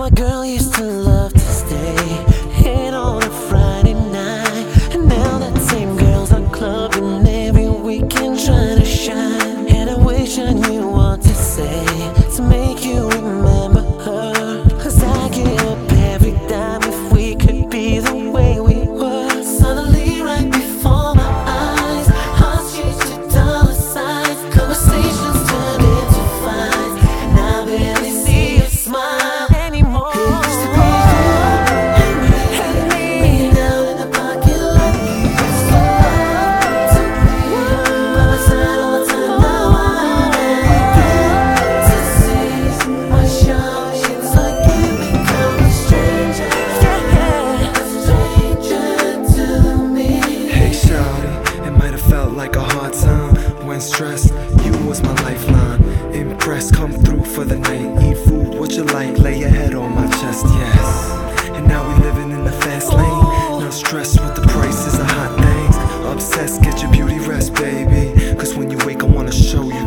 my girl used to love to stay in on a Friday night, and now that same girl's out clubbing every weekend trying to shine. And I wish I knew what to say to make you remember her, 'cause I get up every time if we could be the way we were. Suddenly right before my eyes, hearts changed to dollar signs, conversations turned into fights, and I barely see your smile anymore. It used to be you and me down in the parking lot. You used to love to be by my side all the time. Now I get to see my shines like you become a stranger, a stranger to me. Hey shawty, it might have felt like a hard time. When stressed, you was my lifeline. Impressed, come through for the night. Eat food, what you like, lay your head on my chest, yes. And now we living in the fast lane. No stress with the prices of hot things. Obsessed, get your beauty rest, baby. 'Cause when you wake, I wanna show you